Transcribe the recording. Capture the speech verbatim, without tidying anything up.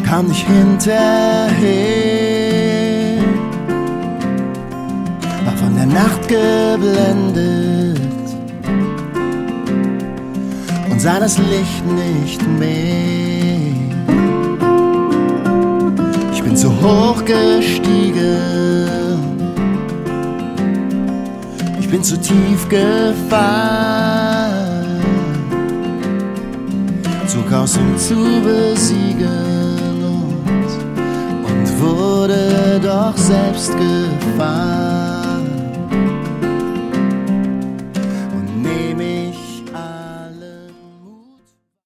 kam nicht hinterher, war von der Nacht geblendet und sah das Licht nicht mehr. Ich bin zu hoch gestiegen, ich bin zu tief gefallen, zog aus, um zu besiegen und, und wurde doch selbst gefallen.